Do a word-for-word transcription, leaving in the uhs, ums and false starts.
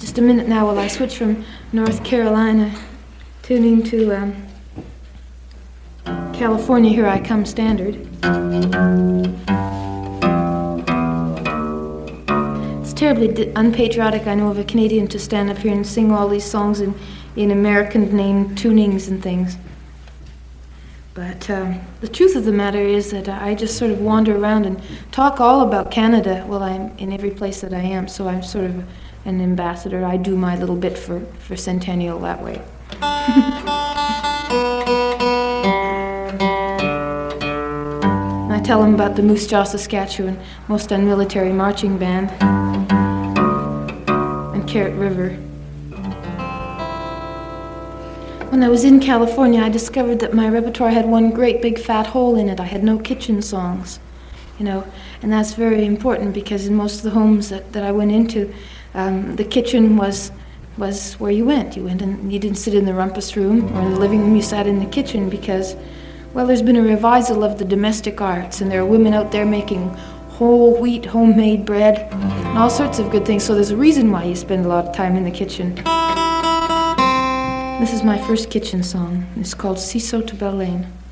Just a minute now while I switch from North Carolina tuning to um, California Here I Come standard. It's terribly di- unpatriotic, I know, of a Canadian to stand up here and sing all these songs in, in American-named tunings and things. But um, the truth of the matter is that I just sort of wander around and talk all about Canada while I'm in every place that I am, so I'm sort of an ambassador. I do my little bit for, for Centennial that way. I tell them about the Moose Jaw, Saskatchewan Most Unmilitary Marching Band and Carrot River. When I was in California, I discovered that my repertoire had one great big fat hole in it. I had no kitchen songs, you know, and that's very important because in most of the homes that, that I went into, um, the kitchen was was where you went. You went and you didn't sit in the rumpus room or in the living room, you sat in the kitchen because, well, there's been a revival of the domestic arts, and there are women out there making whole wheat homemade bread and all sorts of good things, so there's a reason why you spend a lot of time in the kitchen. This is my first kitchen song. It's called Si Sotto Bel Lane.